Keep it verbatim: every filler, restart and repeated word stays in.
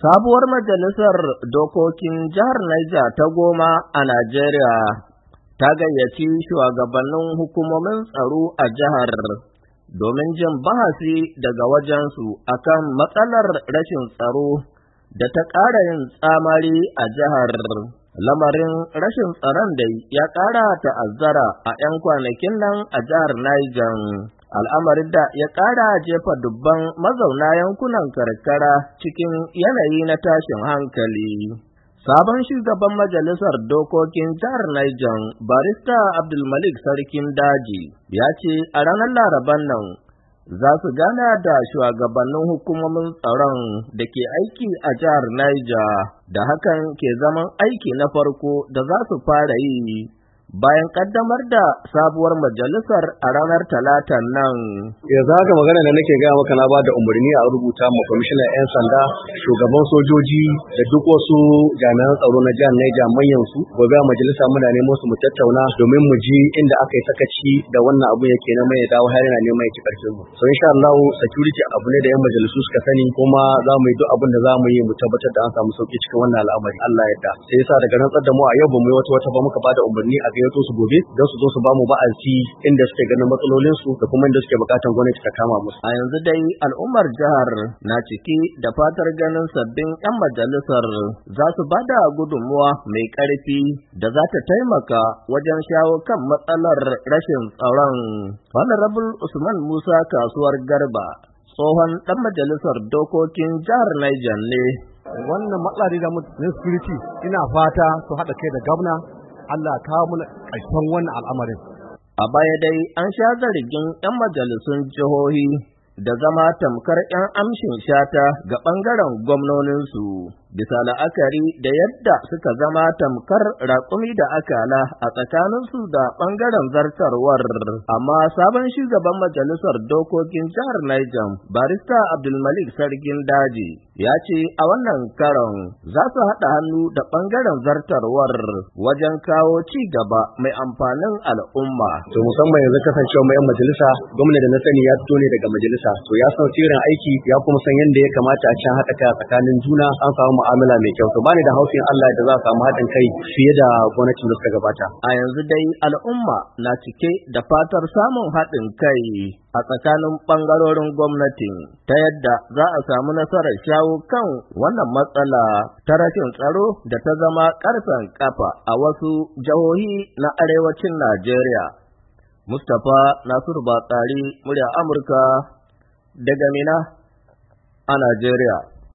Sabuwar Majalisar Dokokin Jihar Niger ta goma a Najeriya ta gayyaci shugabannin hukumomin tsaro a jihar domin jin bahasi daga wajensu akan matsalar rashin tsaro da ta ƙara yin tsamari a jihar. Lamarin rashin tsaron dai ya ƙara ta'azzara a ‘yan kwanakin nan a jihar Niger. Al'amarin da ya ƙara jefa dubban mazauna yankunan karkara cikin yanayi na tashin hankali. Sabon shugaban Majalisar Dokokin Jihar Niger, Barista Abdulmalik Sarkin Daji, ya ce a ranar Laraban nan za su gana da shugabannin hukumomin tsaron da ke aiki a jihar Niger, da hakan ke zaman aiki na farko da za su fara yi bayan kaddamar da sabuwar majalisar a ranar talatan nan. Yanzu haka magana da nake gaya maka na bada umarni a rubuta ma kwamishinan 'yan sanda, shugaban sojoji da duk wasu jami'an tsaro na jihar Niger manyan su gobe a majalisa muna neman su mu tattauna domin mu ji inda aka yi sakaci da wannan abu yake na mai dawo har yana neman ya ci karfin mu. So insha Allah security abu ne da 'yan majalisu suka sani, kuma za mu yi duk abin da za mu yi mu tabbatar da an samu sauki cikin wannan al'amari. Allah ya yarda. Sai yasa daga rantsar da mu a yau ba mu yi wata wata ba muka bada umarni a gayyato su gobe don su zo su bamu ba'azi inda suke ganin matsalolin su da kuma inda suke bukatan gwamnati ta kama musu. A yanzu dai al'ummar jihar na ciki da fatar ganin sabbin 'yan majalisar za su bada gudunmuwa mai ƙarfi da za ta taimaka wajen shawo kan matsalar rashin tsaron. Honorable Usman Musa Kasuwar Garba, tsohon ɗan majalisar dokokin jihar Niger ne. Wannan matsala da na security ina fata su haɗa kai da gwamna Allah kawo mana ƙarshen wannan al'amarin. A baya dai an sha zargin 'yan majalisun jihohi da zama tamkar 'yan amshin shata ga ɓangaren gwamnoninsu, bisa la'akari da yadda suka zama tamkar raƙumi da akala a tsakaninsu da ɓangaren zartarwar. Amma sabon shugaban majalisar dokokin jihar Niger, Barista Abdulmalik Sarkin Daji, ya ce a wannan karon za su haɗa hannu da ɓangaren zartarwar wajen kawo ci gaba mai amfanin al'umma. To musamman yanzu kasancewa mai 'yan majalisa, gwamna da na sani ya fito ne daga majalisa, to ya san tsirin aiki ya kuma san yadda ya kamata a can haɗa kai a tsakanin juna, an samu mu'amala mai kyau. To bani da haushin Allah da za a samu haɗin kai fiye da gwamnatin da suka gabata. A yanzu dai al'umma na cike da fatar samun haɗin kai a tsakanin ɓangarorin gwamnatin ta yadda za a samu nasarar shawo kan wannan matsala ta rashin tsaro da ta zama ƙarfen ƙafa a wasu jihohi na arewacin Najeriya. Mustapha Nasiru Batsari, murya Amurka daga Mina a Najeriya.